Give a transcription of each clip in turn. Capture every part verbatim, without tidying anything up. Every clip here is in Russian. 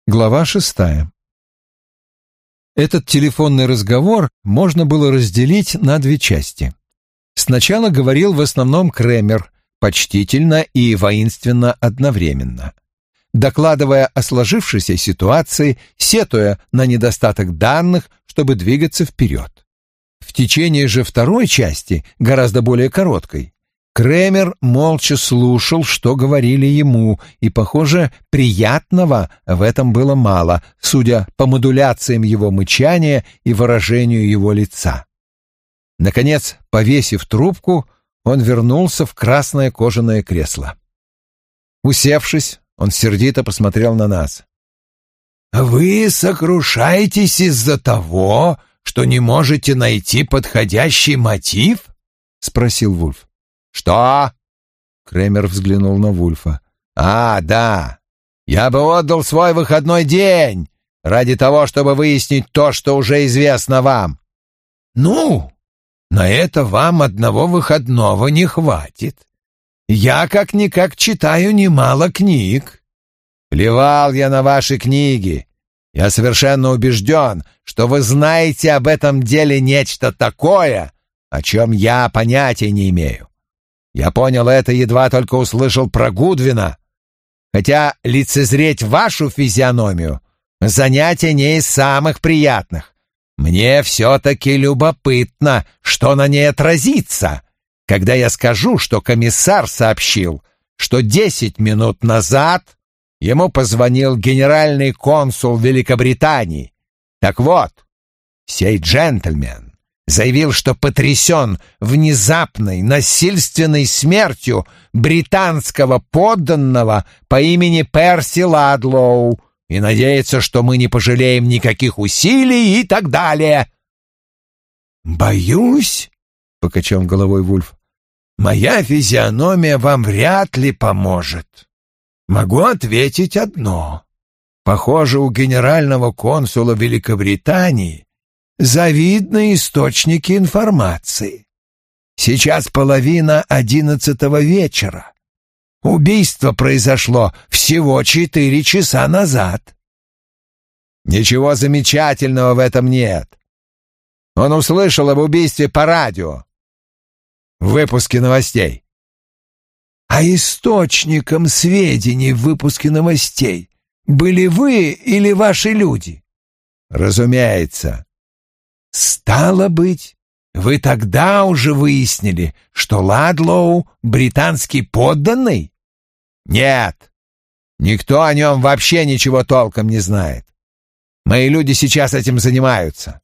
Глава шестая. Этот телефонный разговор можно было разделить на две части. Сначала говорил в основном Кремер, почтительно и воинственно одновременно, докладывая о сложившейся ситуации, сетуя на недостаток данных, чтобы двигаться вперед. В течение же второй части, гораздо более короткой, Кремер молча слушал, что говорили ему, и, похоже, приятного в этом было мало, судя по модуляциям его мычания и выражению его лица. Наконец, повесив трубку, он вернулся в красное кожаное кресло. Усевшись, он сердито посмотрел на нас. «Вы сокрушаетесь из-за того, что не можете найти подходящий мотив?» — спросил Вульф. «Что?» — Кремер взглянул на Вульфа. «А, да. Я бы отдал свой выходной день ради того, чтобы выяснить то, что уже известно вам». «Ну, на это вам одного выходного не хватит. Я как-никак читаю немало книг». «Плевал я на ваши книги. Я совершенно убежден, что вы знаете об этом деле нечто такое, о чем я понятия не имею. Я понял это, едва только услышал про Гудвина. Хотя лицезреть вашу физиономию — занятие не из самых приятных. Мне все-таки любопытно, что на ней отразится, когда я скажу, что комиссар сообщил, что десять минут назад ему позвонил генеральный консул Великобритании. Так вот, сей джентльмен заявил, что потрясен внезапной насильственной смертью британского подданного по имени Перси Ладлоу и надеется, что мы не пожалеем никаких усилий и так далее. «Боюсь», — покачал головой Вульф, — «моя физиономия вам вряд ли поможет. Могу ответить одно. Похоже, у генерального консула Великобритании завидные источники информации. Сейчас половина одиннадцатого вечера. Убийство произошло всего четыре часа назад». «Ничего замечательного в этом нет. Он услышал об убийстве по радио. В выпуске новостей». «А источником сведений в выпуске новостей были вы или ваши люди?» «Разумеется». «Стало быть, вы тогда уже выяснили, что Ладлоу — британский подданный?» «Нет, никто о нем вообще ничего толком не знает. Мои люди сейчас этим занимаются».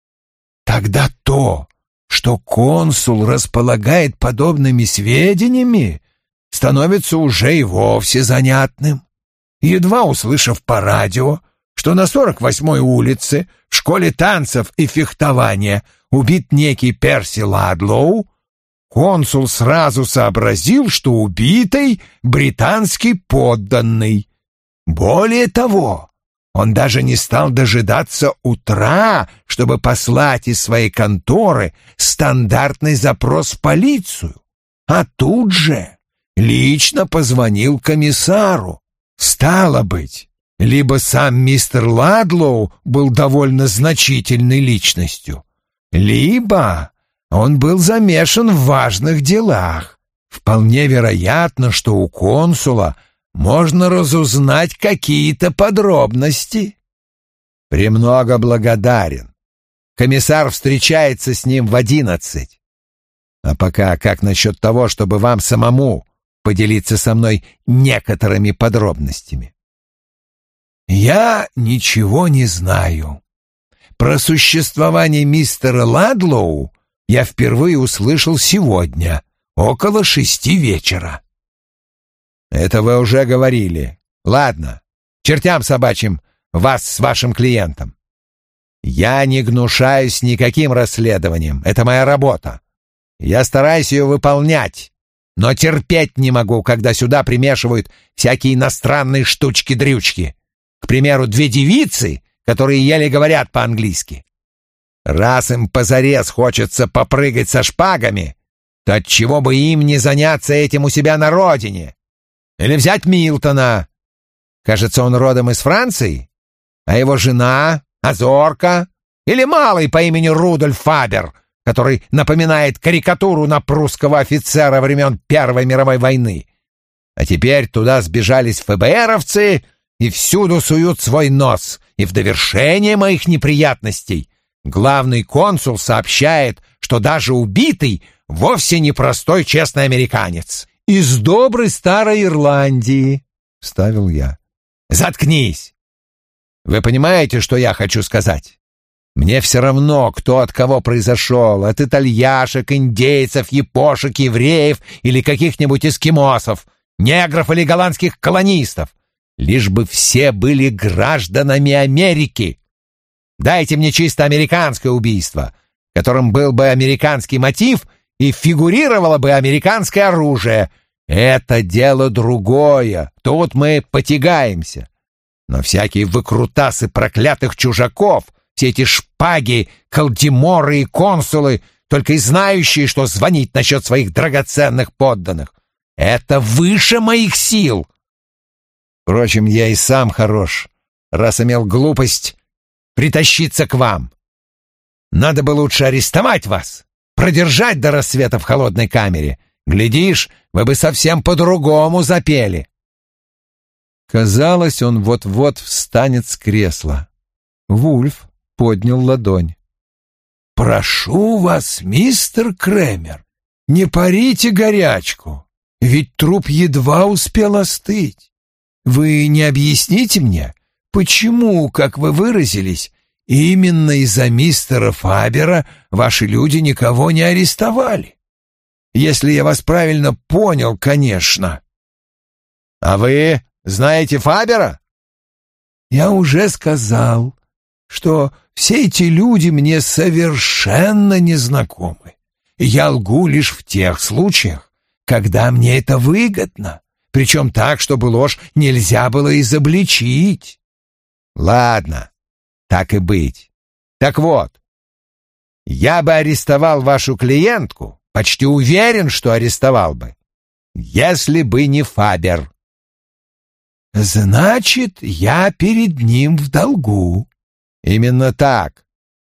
«Тогда то, что консул располагает подобными сведениями, становится уже и вовсе занятным. Едва услышав по радио, что на сорок восьмой улице в школе танцев и фехтования убит некий Перси Ладлоу, консул сразу сообразил, что убитый британский подданный. Более того, он даже не стал дожидаться утра, чтобы послать из своей конторы стандартный запрос в полицию, а тут же лично позвонил комиссару. Стало быть, либо сам мистер Ладлоу был довольно значительной личностью, либо он был замешан в важных делах. Вполне вероятно, что у консула можно разузнать какие-то подробности. «Премного благодарен. Комиссар встречается с ним в одиннадцать. А пока как насчет того, чтобы вам самому поделиться со мной некоторыми подробностями?» «Я ничего не знаю. Про существование мистера Ладлоу я впервые услышал сегодня, около шести вечера». «Это вы уже говорили. Ладно, чертям собачьим вас с вашим клиентом. Я не гнушаюсь никаким расследованием. Это моя работа. Я стараюсь ее выполнять, но терпеть не могу, когда сюда примешивают всякие иностранные штучки-дрючки. К примеру, две девицы, которые еле говорят по-английски. Раз им позарез хочется попрыгать со шпагами, то отчего бы им не заняться этим у себя на родине? Или взять Милтона. Кажется, он родом из Франции. А его жена, Азорка, или малый по имени Рудольф Фабер, который напоминает карикатуру на прусского офицера времен Первой мировой войны. А теперь туда сбежались ФБРовцы и всюду суют свой нос. И в довершение моих неприятностей главный консул сообщает, что даже убитый вовсе не простой честный американец. «Из доброй старой Ирландии», — вставил я. «Заткнись! Вы понимаете, что я хочу сказать? Мне все равно, кто от кого произошел, от итальяшек, индейцев, япошек, евреев или каких-нибудь эскимосов, негров или голландских колонистов, лишь бы все были гражданами Америки. Дайте мне чисто американское убийство, в котором был бы американский мотив и фигурировало бы американское оружие. Это дело другое, тут мы потягаемся. Но всякие выкрутасы проклятых чужаков, все эти шпаги, калдиморы и консулы, только и знающие, что звонить насчет своих драгоценных подданных, это выше моих сил. Впрочем, я и сам хорош, раз имел глупость притащиться к вам. Надо бы лучше арестовать вас, продержать до рассвета в холодной камере. Глядишь, вы бы совсем по-другому запели». Казалось, он вот-вот встанет с кресла. Вульф поднял ладонь. «Прошу вас, мистер Кремер, не парите горячку, ведь труп едва успел остыть. Вы не объясните мне, почему, как вы выразились, именно из-за мистера Фабера ваши люди никого не арестовали? Если я вас правильно понял, конечно». «А вы знаете Фабера?» «Я уже сказал, что все эти люди мне совершенно незнакомы. Я лгу лишь в тех случаях, когда мне это выгодно, причем так, чтобы ложь нельзя было изобличить». «Ладно, так и быть. Так вот, я бы арестовал вашу клиентку, почти уверен, что арестовал бы, если бы не Фабер». «Значит, я перед ним в долгу». «Именно так.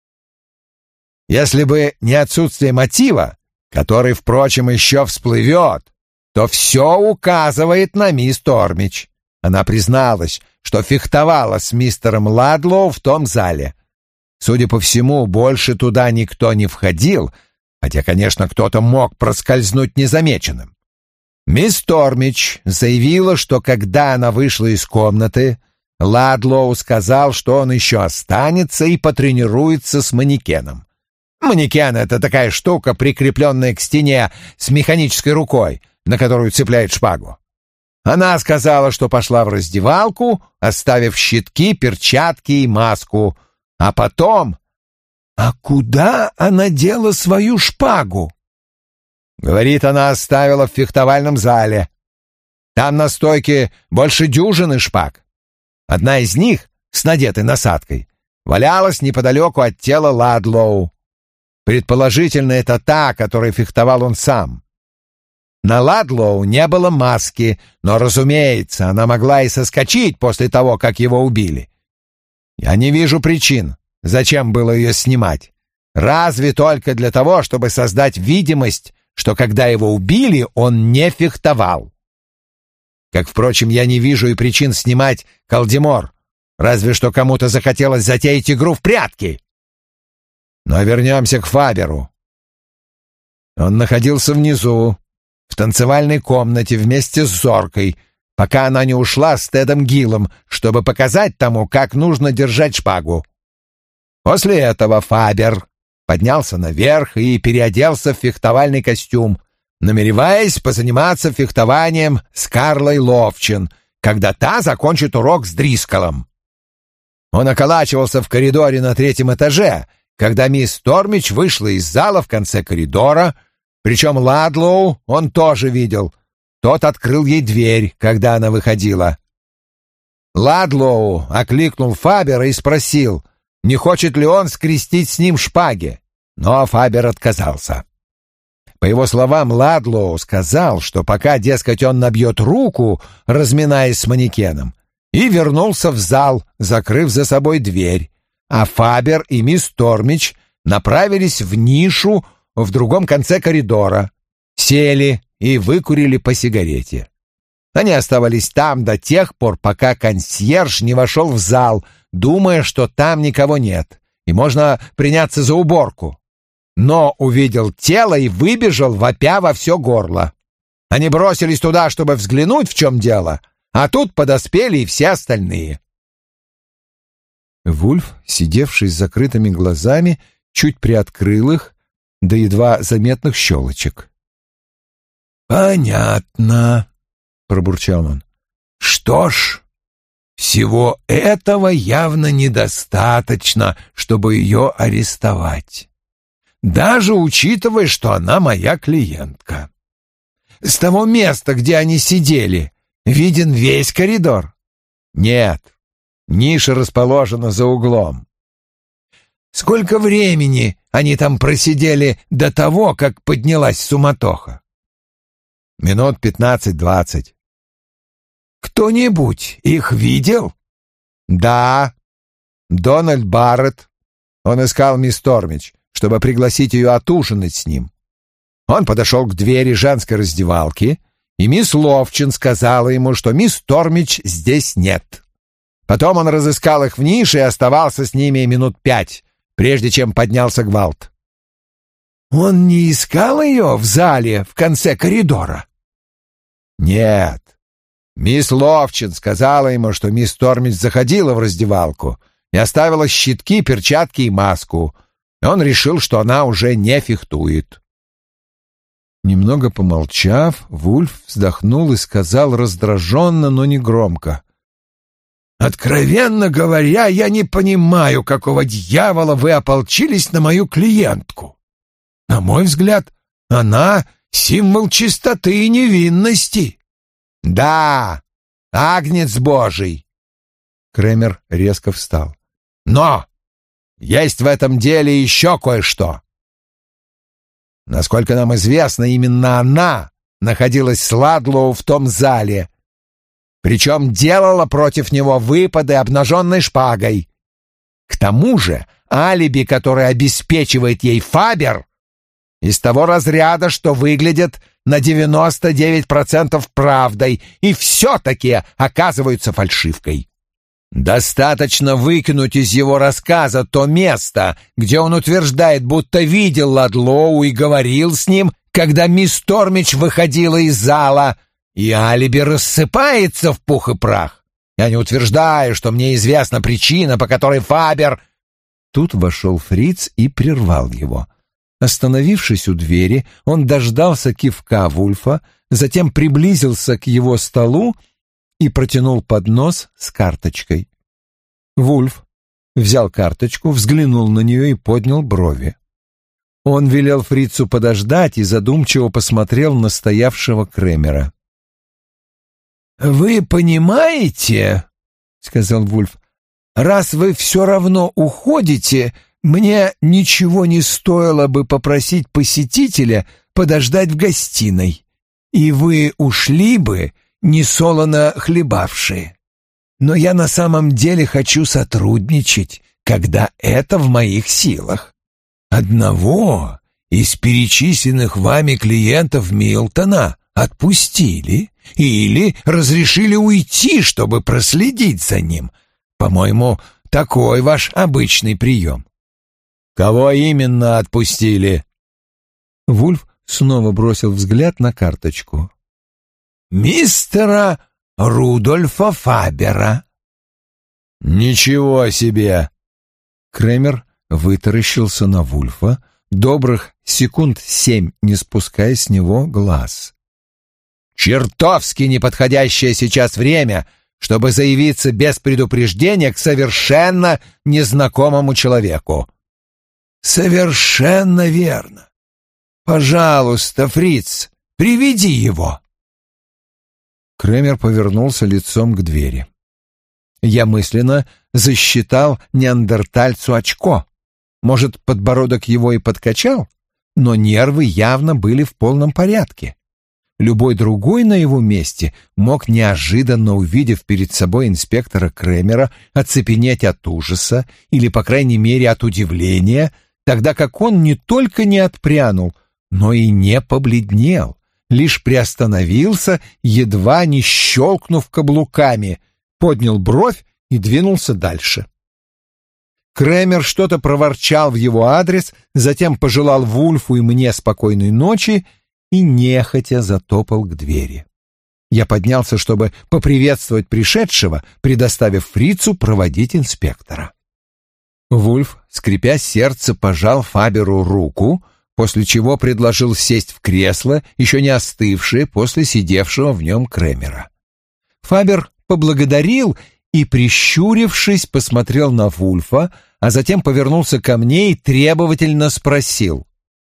Если бы не отсутствие мотива, который, впрочем, еще всплывет, то все указывает на мисс Тормич. Она призналась, что фехтовала с мистером Ладлоу в том зале. Судя по всему, больше туда никто не входил, хотя, конечно, кто-то мог проскользнуть незамеченным. Мисс Тормич заявила, что когда она вышла из комнаты, Ладлоу сказал, что он еще останется и потренируется с манекеном. Манекен — это такая штука, прикрепленная к стене с механической рукой, на которую цепляет шпагу. Она сказала, что пошла в раздевалку, оставив щитки, перчатки и маску, а потом... А куда она дела свою шпагу? Говорит, она оставила в фехтовальном зале. Там на стойке больше дюжины шпаг. Одна из них, с надетой насадкой, валялась неподалеку от тела Ладлоу. Предположительно, это та, которой фехтовал он сам. На Ладлоу не было маски, но, разумеется, она могла и соскочить после того, как его убили. Я не вижу причин, зачем было ее снимать. Разве только для того, чтобы создать видимость, что когда его убили, он не фехтовал. Как, впрочем, я не вижу и причин снимать Калдимор, разве что кому-то захотелось затеять игру в прятки. Но вернемся к Фаберу. Он находился внизу, в танцевальной комнате вместе с Зоркой, пока она не ушла с Тедом Гиллом, чтобы показать тому, как нужно держать шпагу. После этого Фабер поднялся наверх и переоделся в фехтовальный костюм, намереваясь позаниматься фехтованием с Карлой Ловчин, когда та закончит урок с Дрисколом. Он околачивался в коридоре на третьем этаже, когда мисс Тормич вышла из зала в конце коридора, причем Ладлоу он тоже видел. Тот открыл ей дверь, когда она выходила. Ладлоу окликнул Фабера и спросил, не хочет ли он скрестить с ним шпаги, но Фабер отказался. По его словам, Ладлоу сказал, что пока, дескать, он набьет руку, разминаясь с манекеном, и вернулся в зал, закрыв за собой дверь, а Фабер и мисс Тормич направились в нишу в другом конце коридора, сели и выкурили по сигарете. Они оставались там до тех пор, пока консьерж не вошел в зал, думая, что там никого нет, и можно приняться за уборку. Но увидел тело и выбежал, вопя во все горло. Они бросились туда, чтобы взглянуть, в чем дело, а тут подоспели и все остальные. Вульф, сидевший с закрытыми глазами, чуть приоткрыл их до едва заметных щелочек. «Понятно», — пробурчал он. «Что ж, всего этого явно недостаточно, чтобы ее арестовать, даже учитывая, что она моя клиентка. С того места, где они сидели, виден весь коридор? Нет, ниша расположена за углом. Сколько времени они там просидели до того, как поднялась суматоха? Минут пятнадцать-двадцать. Кто-нибудь их видел? Да, Дональд Барретт. Он искал мисс Тормич, чтобы пригласить ее отужинать с ним. Он подошел к двери женской раздевалки, и мисс Ловчин сказала ему, что мисс Тормич здесь нет. Потом он разыскал их в нише и оставался с ними минут пять, прежде чем поднялся гвалт. Он не искал ее в зале в конце коридора? Нет. Мисс Ловчин сказала ему, что мисс Тормич заходила в раздевалку и оставила щитки, перчатки и маску. И он решил, что она уже не фехтует. Немного помолчав, Вульф вздохнул и сказал раздраженно, но не громко: «Откровенно говоря, я не понимаю, какого дьявола вы ополчились на мою клиентку. На мой взгляд, она — символ чистоты и невинности». «Да, агнец Божий!» Кремер резко встал. «Но есть в этом деле еще кое-что. Насколько нам известно, именно она находилась с Ладлоу в том зале, причем делала против него выпады обнаженной шпагой. К тому же алиби, которое обеспечивает ей Фабер, из того разряда, что выглядит на девяносто девять процентов правдой и все-таки оказываются фальшивкой. Достаточно выкинуть из его рассказа то место, где он утверждает, будто видел Ладлоу и говорил с ним, когда мисс Тормич выходила из зала, и алиби рассыпается в пух и прах. Я не утверждаю, что мне известна причина, по которой Фабер...» Тут вошел фриц и прервал его. Остановившись у двери, он дождался кивка Вульфа, затем приблизился к его столу и протянул поднос с карточкой. Вульф взял карточку, взглянул на нее и поднял брови. Он велел фрицу подождать и задумчиво посмотрел на стоявшего Кремера. «Вы понимаете, — сказал Вульф, — раз вы все равно уходите, мне ничего не стоило бы попросить посетителя подождать в гостиной, и вы ушли бы, несолоно хлебавшие. Но я на самом деле хочу сотрудничать, когда это в моих силах. Одного из перечисленных вами клиентов Милтона отпустили или разрешили уйти, чтобы проследить за ним. По-моему, такой ваш обычный прием». «Кого именно отпустили?» Вульф снова бросил взгляд на карточку. «Мистера Рудольфа Фабера». «Ничего себе!» Кремер вытаращился на Вульфа, добрых секунд семь не спуская с него глаз. «Чертовски неподходящее сейчас время, чтобы заявиться без предупреждения к совершенно незнакомому человеку». «Совершенно верно. Пожалуйста, фриц, приведи его». Кремер повернулся лицом к двери. Я мысленно засчитал неандертальцу очко. Может, подбородок его и подкачал, но нервы явно были в полном порядке. Любой другой на его месте мог, неожиданно увидев перед собой инспектора Кремера, оцепенеть от ужаса или, по крайней мере, от удивления, тогда как он не только не отпрянул, но и не побледнел, лишь приостановился, едва не щелкнув каблуками, поднял бровь и двинулся дальше. Кремер что-то проворчал в его адрес, затем пожелал Вульфу и мне спокойной ночи и нехотя затопал к двери. Я поднялся, чтобы поприветствовать пришедшего, предоставив фрицу проводить инспектора. Вульф, скрипя сердце, пожал Фаберу руку, после чего предложил сесть в кресло, еще не остывшее после сидевшего в нем Кремера. Фабер поблагодарил и, прищурившись, посмотрел на Вульфа, а затем повернулся ко мне и требовательно спросил: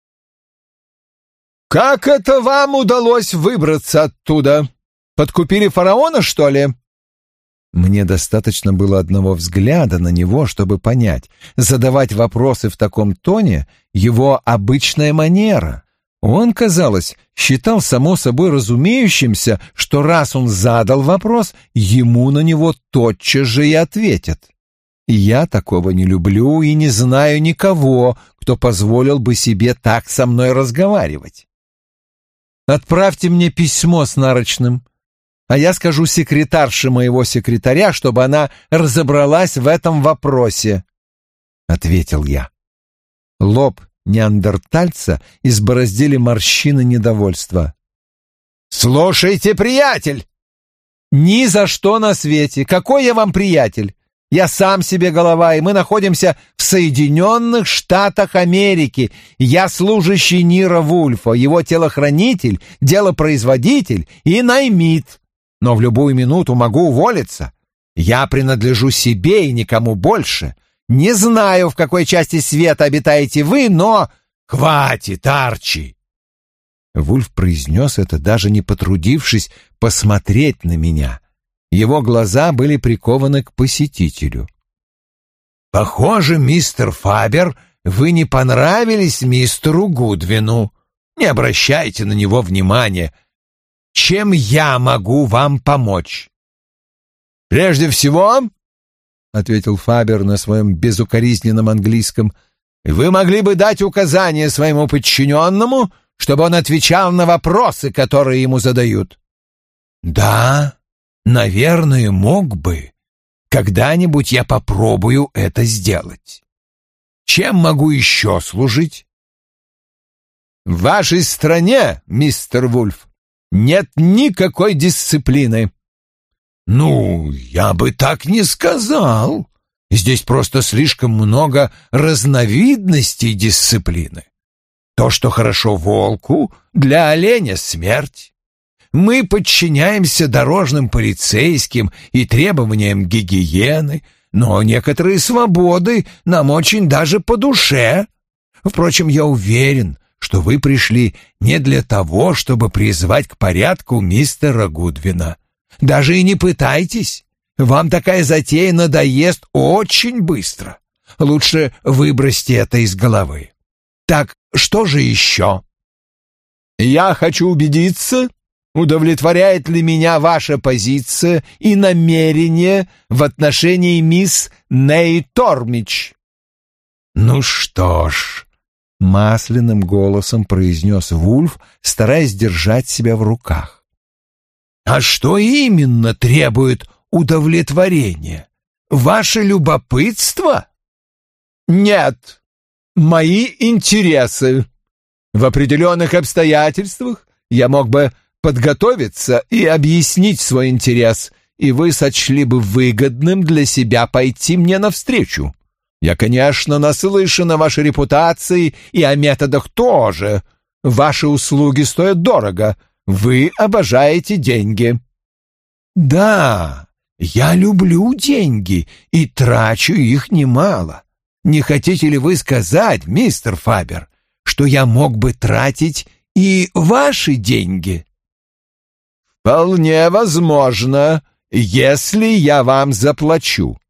«Как это вам удалось выбраться оттуда? Подкупили фараона, что ли?» Мне достаточно было одного взгляда на него, чтобы понять, задавать вопросы в таком тоне — его обычная манера. Он, казалось, считал само собой разумеющимся, что раз он задал вопрос, ему на него тотчас же и ответят. Я такого не люблю и не знаю никого, кто позволил бы себе так со мной разговаривать. «Отправьте мне письмо с нарочным, а я скажу секретарше моего секретаря, чтобы она разобралась в этом вопросе», — ответил я. Лоб неандертальца избороздили морщины недовольства. «Слушайте, приятель!» «Ни за что на свете! Какой я вам приятель? Я сам себе голова, и мы находимся в Соединенных Штатах Америки. Я служащий Нира Вульфа, его телохранитель, делопроизводитель и наймит. Но в любую минуту могу уволиться. Я принадлежу себе и никому больше. Не знаю, в какой части света обитаете вы, но... Хватит, Арчи!» Вульф произнес это, даже не потрудившись посмотреть на меня. Его глаза были прикованы к посетителю. «Похоже, мистер Фабер, вы не понравились мистеру Гудвину. Не обращайте на него внимания. Чем я могу вам помочь?» «Прежде всего, — ответил Фабер на своем безукоризненном английском, — вы могли бы дать указание своему подчиненному, чтобы он отвечал на вопросы, которые ему задают». «Да, наверное, мог бы. Когда-нибудь я попробую это сделать. Чем могу еще служить?» «В вашей стране, мистер Вульф, нет никакой дисциплины». «Ну, я бы так не сказал. Здесь просто слишком много разновидностей дисциплины. То, что хорошо волку, для оленя смерть. Мы подчиняемся дорожным полицейским и требованиям гигиены, но некоторые свободы нам очень даже по душе. Впрочем, я уверен, что вы пришли не для того, чтобы призвать к порядку мистера Гудвина. Даже и не пытайтесь. Вам такая затея надоест очень быстро. Лучше выбросьте это из головы. Так что же еще? Я хочу убедиться, удовлетворяет ли меня ваша позиция и намерение в отношении мисс Ней Тормич. Ну что ж, масляным голосом произнес Вульф, стараясь держать себя в руках. А что именно требует удовлетворения? Ваше любопытство? Нет, мои интересы. В определенных обстоятельствах я мог бы подготовиться и объяснить свой интерес, и вы сочли бы выгодным для себя пойти мне навстречу. Я, конечно, наслышан о вашей репутации и о методах тоже. Ваши услуги стоят дорого. Вы обожаете деньги». «Да, я люблю деньги и трачу их немало. Не хотите ли вы сказать, мистер Фабер, что я мог бы тратить и ваши деньги?» «Вполне возможно, если я вам заплачу».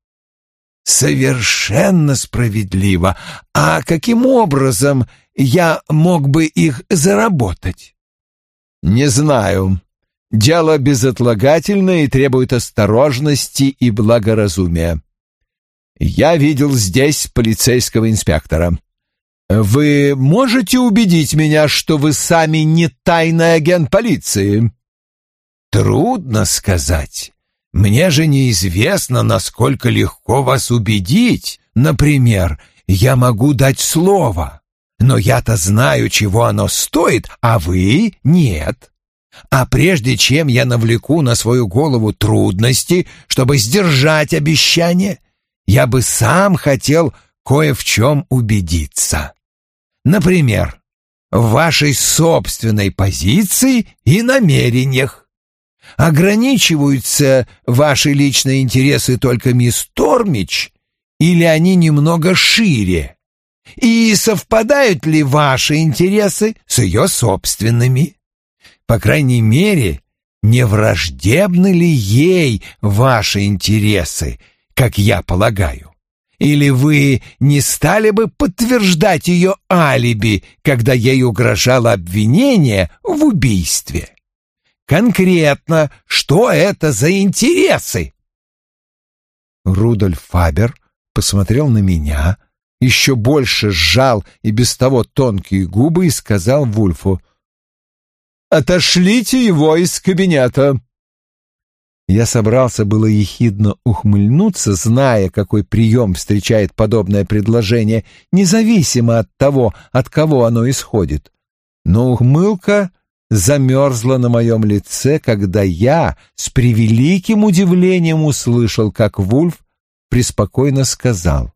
«Совершенно справедливо. А каким образом я мог бы их заработать?» Не знаю. Дело безотлагательное и требует осторожности и благоразумия. Я видел здесь полицейского инспектора. Вы можете убедить меня, что вы сами не тайный агент полиции? Трудно сказать. Мне же неизвестно, насколько легко вас убедить. Например, я могу дать слово, но я-то знаю, чего оно стоит, а вы — нет. А прежде чем я навлеку на свою голову трудности, чтобы сдержать обещание, я бы сам хотел кое в чем убедиться. Например, в вашей собственной позиции и намерениях. Ограничиваются ваши личные интересы только мисс Тормич, или они немного шире? И совпадают ли ваши интересы с ее собственными? По крайней мере, не враждебны ли ей ваши интересы, как я полагаю? Или вы не стали бы подтверждать ее алиби, когда ей угрожало обвинение в убийстве? Конкретно, что это за интересы? Рудольф Фабер посмотрел на меня, еще больше сжал и без того тонкие губы и сказал Вульфу: «Отошлите его из кабинета». Я собрался было ехидно ухмыльнуться, зная, какой прием встречает подобное предложение, независимо от того, от кого оно исходит. Но ухмылка замерзла на моем лице, когда я с превеликим удивлением услышал, как Вульф преспокойно сказал: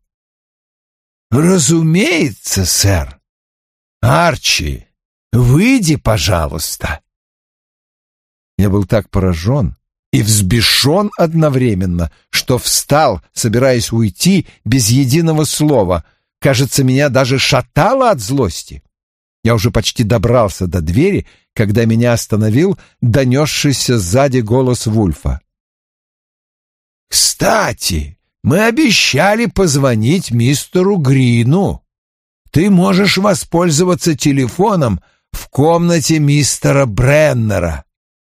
«Разумеется, сэр. Арчи, выйди, пожалуйста». Я был так поражен и взбешен одновременно, что встал, собираясь уйти без единого слова. Кажется, меня даже шатало от злости. Я уже почти добрался до двери, когда меня остановил донесшийся сзади голос Вульфа. «Кстати, мы обещали позвонить мистеру Грину. Ты можешь воспользоваться телефоном в комнате мистера Бреннера».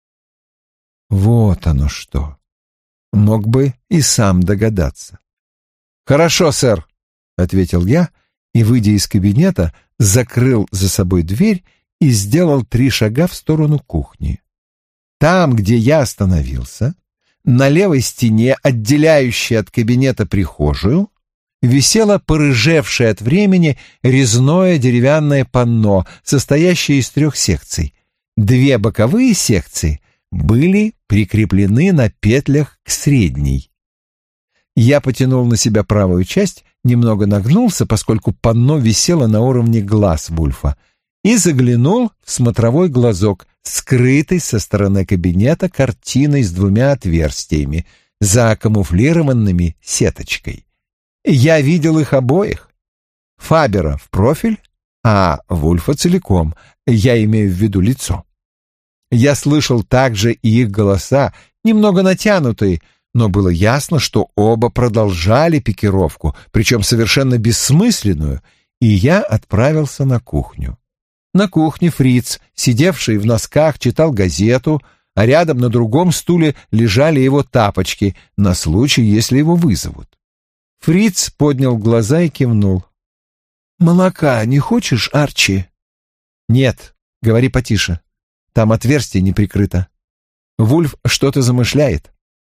Вот оно что. Мог бы и сам догадаться. «Хорошо, сэр», — ответил я, и, выйдя из кабинета, закрыл за собой дверь и сделал три шага в сторону кухни. Там, где я остановился, на левой стене, отделяющей от кабинета прихожую, висело порыжевшее от времени резное деревянное панно, состоящее из трех секций. Две боковые секции были прикреплены на петлях к средней. Я потянул на себя правую часть, немного нагнулся, поскольку панно висело на уровне глаз Вульфа, и заглянул в смотровой глазок, скрытый со стороны кабинета картиной с двумя отверстиями, закамуфлированными сеточкой. Я видел их обоих. Фабера в профиль, а Вульфа целиком, я имею в виду лицо. Я слышал также и их голоса, немного натянутые, но было ясно, что оба продолжали пикировку, причем совершенно бессмысленную, и я отправился на кухню. На кухне Фриц, сидевший в носках, читал газету, а рядом на другом стуле лежали его тапочки на случай, если его вызовут. Фриц поднял глаза и кивнул. «Молока не хочешь, Арчи?» «Нет, говори потише. Там отверстие не прикрыто. Вульф что-то замышляет».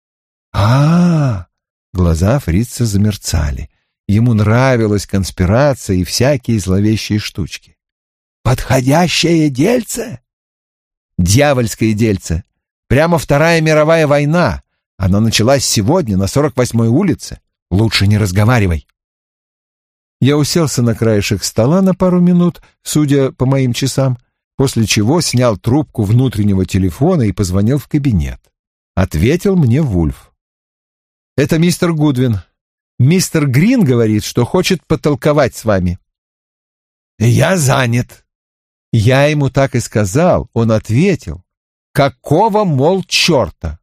А-а-а! Глаза Фрица замерцали. Ему нравилась конспирация и всякие зловещие штучки. «Подходящее дельце?» «Дьявольское дельце. Прямо Вторая мировая война. Она началась сегодня на сорок восьмой улице. Лучше не разговаривай». Я уселся на краешек стола на пару минут, судя по моим часам, после чего снял трубку внутреннего телефона и позвонил в кабинет. Ответил мне Вульф. «Это мистер Гудвин. Мистер Грин говорит, что хочет потолковать с вами». «Я занят». Я ему так и сказал. Он ответил: «Какого, мол, черта?»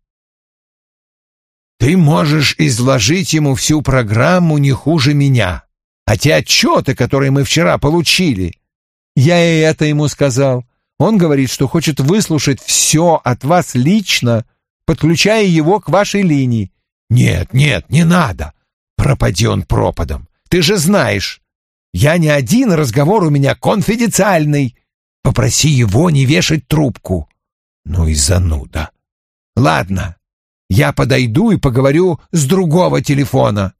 «Ты можешь изложить ему всю программу не хуже меня. А те отчеты, которые мы вчера получили...» Я и это ему сказал. Он говорит, что хочет выслушать все от вас лично, подключая его к вашей линии. Нет, нет, не надо. Пропади он пропадом. Ты же знаешь, я не один, разговор у меня конфиденциальный. Попроси его не вешать трубку. Ну и зануда. Ладно, я подойду и поговорю с другого телефона.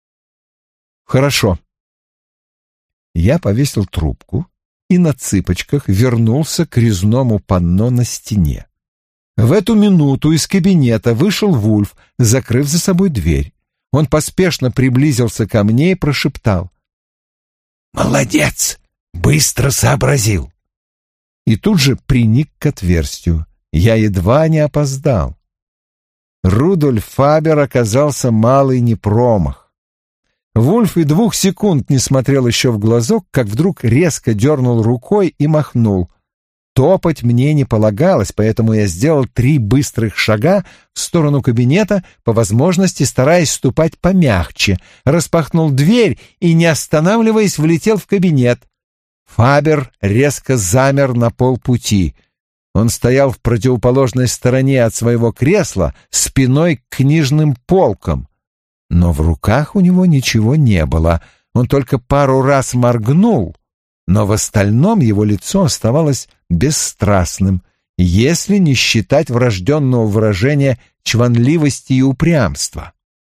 Хорошо. Я повесил трубку и на цыпочках вернулся к резному панно на стене. В эту минуту из кабинета вышел Вульф, закрыв за собой дверь. Он поспешно приблизился ко мне и прошептал: «Молодец! Быстро сообразил!» И тут же приник к отверстию. Я едва не опоздал. Рудольф Фабер оказался малый не промах. Вульф и двух секунд не смотрел еще в глазок, как вдруг резко дернул рукой и махнул. Топать мне не полагалось, поэтому я сделал три быстрых шага в сторону кабинета, по возможности стараясь ступать помягче, распахнул дверь и, не останавливаясь, влетел в кабинет. Фабер резко замер на полпути. Он стоял в противоположной стороне от своего кресла, спиной к книжным полкам. Но в руках у него ничего не было. Он только пару раз моргнул, но в остальном его лицо оставалось бесстрастным, если не считать врожденного выражения чванливости и упрямства.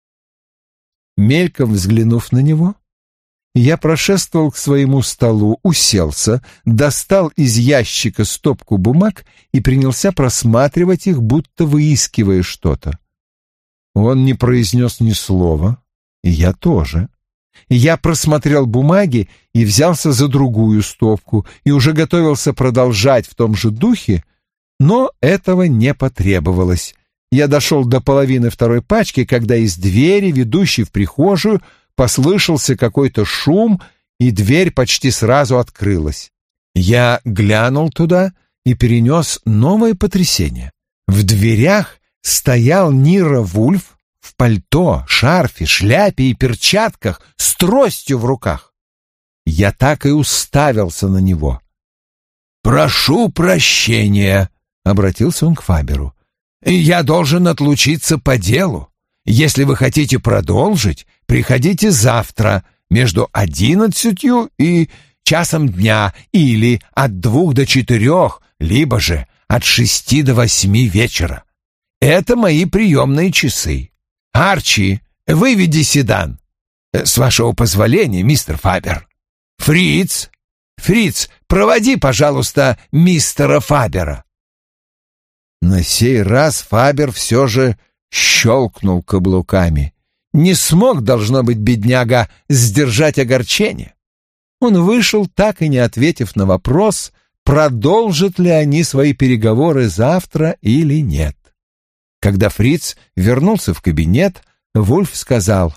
Мельком взглянув на него, я прошествовал к своему столу, уселся, достал из ящика стопку бумаг и принялся просматривать их, будто выискивая что-то. Он не произнес ни слова, и я тоже. Я просмотрел бумаги и взялся за другую стопку, и уже готовился продолжать в том же духе, но этого не потребовалось. Я дошел до половины второй пачки, когда из двери, ведущей в прихожую, послышался какой-то шум, и дверь почти сразу открылась. Я глянул туда и перенес новое потрясение. В дверях стоял Ниро Вульф в пальто, шарфе, шляпе и перчатках с тростью в руках. Я так и уставился на него. «Прошу прощения», — обратился он к Фаберу. «Я должен отлучиться по делу. Если вы хотите продолжить, приходите завтра между одиннадцатью и часом дня или от двух до четырех, либо же от шести до восьми вечера. Это мои приемные часы. Арчи, выведи седан. С вашего позволения, мистер Фабер. Фриц, Фриц, проводи, пожалуйста, мистера Фабера». На сей раз Фабер все же щелкнул каблуками. Не смог, должно быть, бедняга, сдержать огорчение. Он вышел, так и не ответив на вопрос, продолжат ли они свои переговоры завтра или нет. Когда Фриц вернулся в кабинет, Вульф сказал: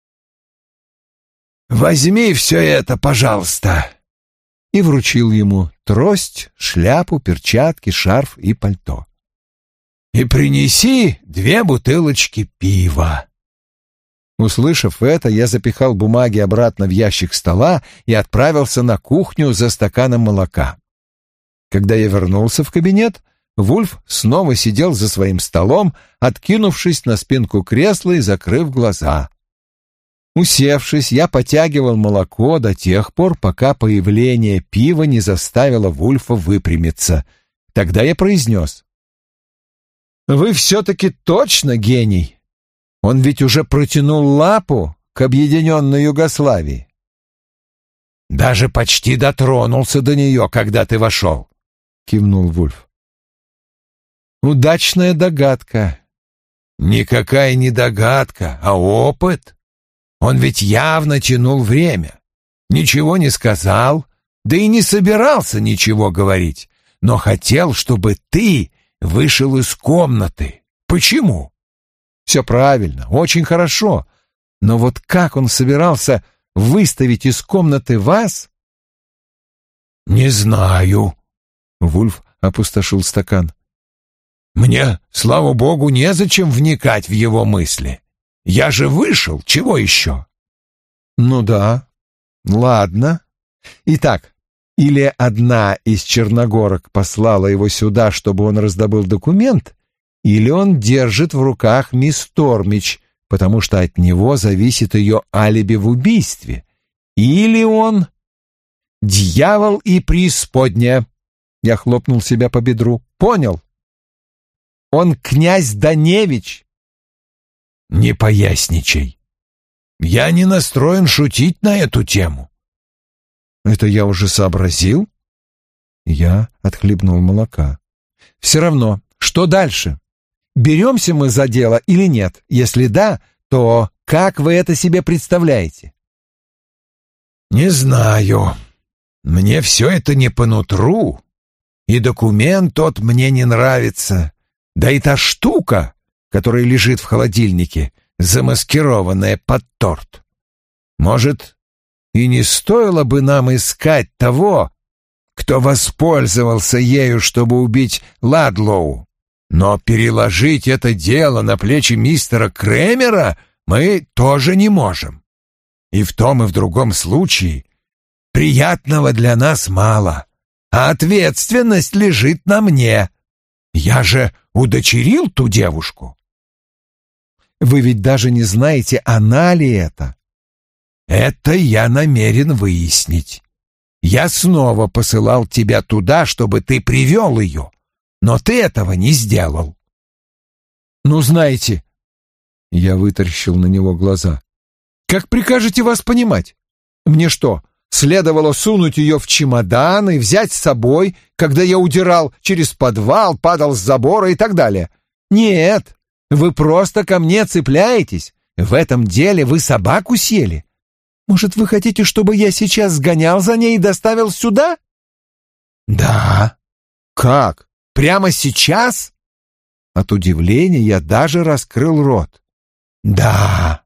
«Возьми все это, пожалуйста», и вручил ему трость, шляпу, перчатки, шарф и пальто. «И принеси две бутылочки пива». Услышав это, я запихал бумаги обратно в ящик стола и отправился на кухню за стаканом молока. Когда я вернулся в кабинет, Вульф снова сидел за своим столом, откинувшись на спинку кресла и закрыв глаза. Усевшись, я потягивал молоко до тех пор, пока появление пива не заставило Вульфа выпрямиться. Тогда я произнес: «Вы все-таки точно гений? Он ведь уже протянул лапу к объединенной Югославии». «Даже почти дотронулся до нее, когда ты вошел», — кивнул Вульф. «Удачная догадка». «Никакая не догадка, а опыт. Он ведь явно тянул время. Ничего не сказал, да и не собирался ничего говорить, но хотел, чтобы ты вышел из комнаты. Почему?» «Все правильно, очень хорошо. Но вот как он собирался выставить из комнаты вас?» «Не знаю», — Вульф опустошил стакан. «Мне, слава богу, незачем вникать в его мысли. Я же вышел, чего еще?» «Ну да, ладно. Итак, Или одна из черногорок послала его сюда, чтобы он раздобыл документ, или он держит в руках мисс Тормич, потому что от него зависит ее алиби в убийстве. Или он... Дьявол и преисподняя. Я хлопнул себя по бедру. Понял? Он князь Даневич. Не поясничай. Я не настроен шутить на эту тему. Это я уже сообразил. Я отхлебнул молока. Все равно, что дальше? Беремся мы за дело или нет? Если да, то как вы это себе представляете? Не знаю. Мне все это не по нутру, и документ тот мне не нравится, да и та штука, которая лежит в холодильнике, замаскированная под торт. Может, и не стоило бы нам искать того, кто воспользовался ею, чтобы убить Ладлоу, но переложить это дело на плечи мистера Кремера мы тоже не можем. И в том и в другом случае приятного для нас мало, а ответственность лежит на мне. Я же удочерил ту девушку. Вы ведь даже не знаете, она ли это. Это я намерен выяснить. Я снова посылал тебя туда, чтобы ты привел ее, но ты этого не сделал. Ну, знаете, я вытаращил на него глаза. Как прикажете вас понимать? Мне что, следовало сунуть ее в чемодан и взять с собой, когда я удирал через подвал, падал с забора и так далее? Нет, вы просто ко мне цепляетесь. В этом деле вы собаку съели. Может, вы хотите, чтобы я сейчас сгонял за ней и доставил сюда? Да. Как? Прямо сейчас? От удивления я даже раскрыл рот. Да.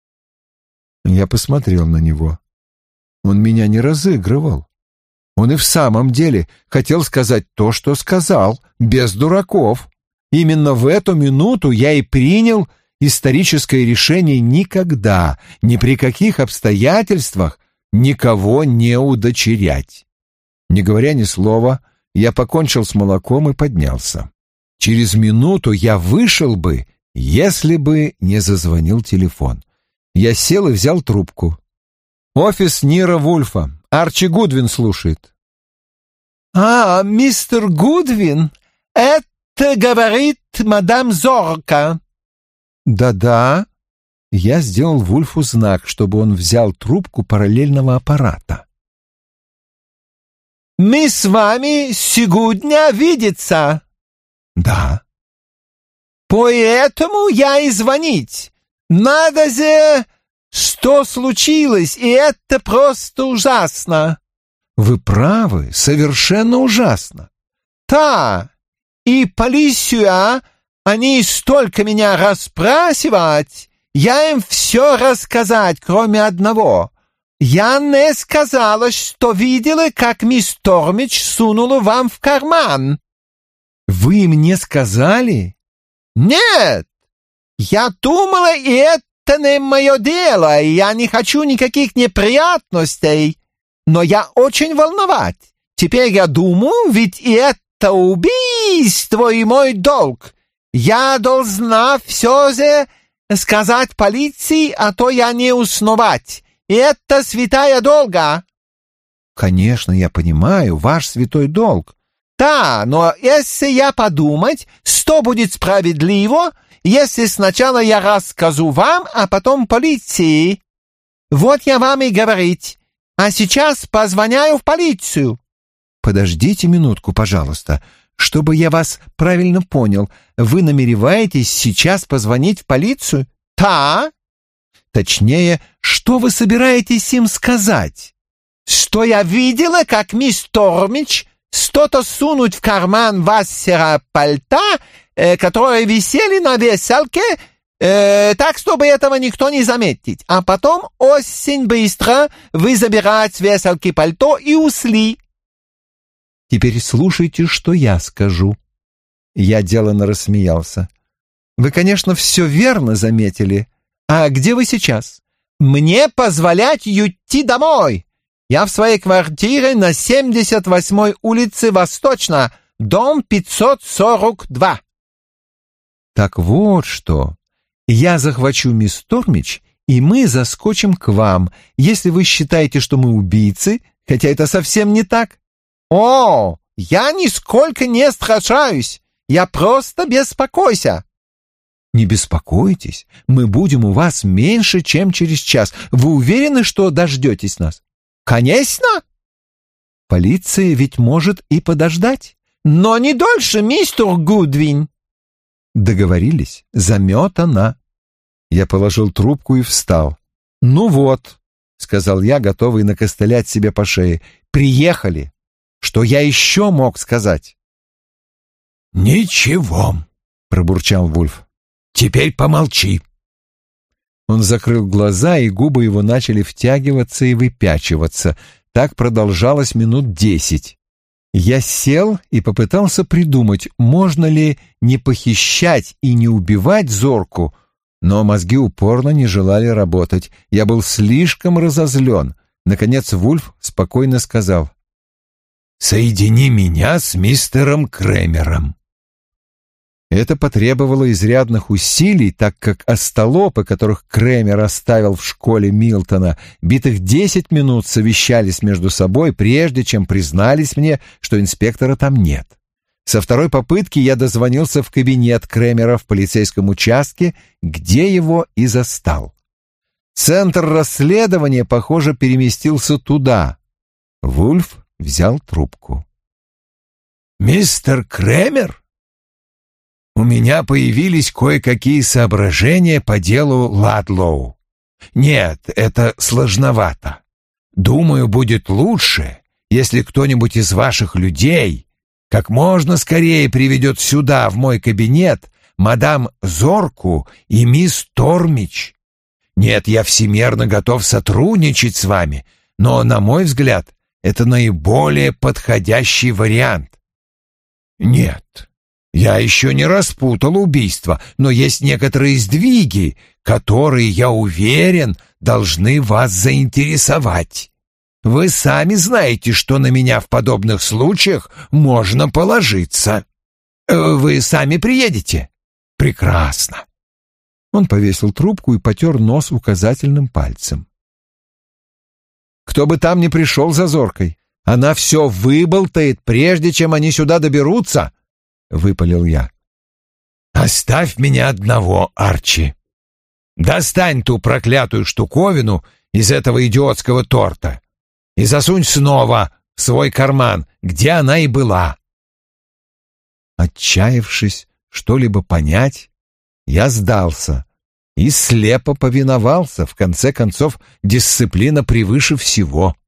Я посмотрел на него. Он меня не разыгрывал. Он и в самом деле хотел сказать то, что сказал, без дураков. Именно в эту минуту я и принял историческое решение никогда, ни при каких обстоятельствах никого не удочерять. Не говоря ни слова, я покончил с молоком и поднялся. Через минуту я вышел бы, если бы не зазвонил телефон. Я сел и взял трубку. Офис Нира Вульфа. Арчи Гудвин слушает. «А, мистер Гудвин, это говорит мадам Зорка». «Да-да». Я сделал Вульфу знак, чтобы он взял трубку параллельного аппарата. «Мы с вами сегодня видеться». «Да». «Поэтому я и звонить. Надо же, что случилось, и это просто ужасно». «Вы правы, совершенно ужасно». «Да, и полицию, они столько меня расспрашивать, я им все рассказать, кроме одного. Я не сказала, что видела, как мисс Тормич сунула вам в карман». «Вы им не сказали?» «Нет, я думала, и это не мое дело, и я не хочу никаких неприятностей, но я очень волновать. Теперь я думаю, ведь и это убийство, и мой долг. Я должна все же сказать полиции, а то я не усновать. И это святая долга». «Конечно, я понимаю, ваш святой долг». «Да, но если я подумать, что будет справедливо, если сначала я расскажу вам, а потом полиции? Вот я вам и говорить. А сейчас позвоняю в полицию». «Подождите минутку, пожалуйста. Чтобы я вас правильно понял, вы намереваетесь сейчас позвонить в полицию?» «Да». «Точнее, что вы собираетесь им сказать?» «Что я видела, как мисс Тормич что-то сунуть в карман вашего пальта, э, которые висели на вешалке, э, так, чтобы этого никто не заметить. А потом очень быстро вы забираете с вешалки пальто и ушли». «Теперь слушайте, что я скажу». Я деланно рассмеялся. «Вы, конечно, все верно заметили. А где вы сейчас?» «Мне позволять идти домой. Я в своей квартире на семьдесят восьмой улице Восточно, дом пятьсот сорок два. Так вот что. Я захвачу мисс Тормич, и мы заскочим к вам, если вы считаете, что мы убийцы, хотя это совсем не так. О, я нисколько не страшаюсь. Я просто беспокойся. Не беспокойтесь, мы будем у вас меньше, чем через час. Вы уверены, что дождетесь нас? Конечно. Полиция ведь может и подождать. Но не дольше, мистер Гудвин. Договорились, заметана. Я положил трубку и встал. Ну вот, сказал я, готовый накостылять себе по шее. Приехали. Что я еще мог сказать? Ничего, пробурчал Вульф. Теперь помолчи. Он закрыл глаза, и губы его начали втягиваться и выпячиваться. Так продолжалось минут десять. Я сел и попытался придумать, можно ли не похищать и не убивать Зорку, но мозги упорно не желали работать. Я был слишком разозлен. Наконец Вульф спокойно сказал: «Соедини меня с мистером Кремером». Это потребовало изрядных усилий, так как остолопы, которых Кремер оставил в школе Милтона, битых десять минут совещались между собой, прежде чем признались мне, что инспектора там нет. Со второй попытки я дозвонился в кабинет Кремера в полицейском участке, где его и застал. Центр расследования, похоже, переместился туда. Вульф взял трубку. «Мистер Кремер? У меня появились кое-какие соображения по делу Ладлоу. Нет, это сложновато. Думаю, будет лучше, если кто-нибудь из ваших людей как можно скорее приведет сюда, в мой кабинет, мадам Зорку и мисс Тормич. Нет, я всемерно готов сотрудничать с вами, но, на мой взгляд, это наиболее подходящий вариант. Нет, я еще не распутал убийство, но есть некоторые сдвиги, которые, я уверен, должны вас заинтересовать. Вы сами знаете, что на меня в подобных случаях можно положиться. Вы сами приедете? Прекрасно». Он повесил трубку и потер нос указательным пальцем. «Кто бы там ни пришел за Зоркой, она все выболтает, прежде чем они сюда доберутся», — выпалил я. «Оставь меня одного, Арчи. Достань ту проклятую штуковину из этого идиотского торта и засунь снова в свой карман, где она и была». Отчаявшись что-либо понять, я сдался и слепо повиновался. В конце концов, дисциплина превыше всего.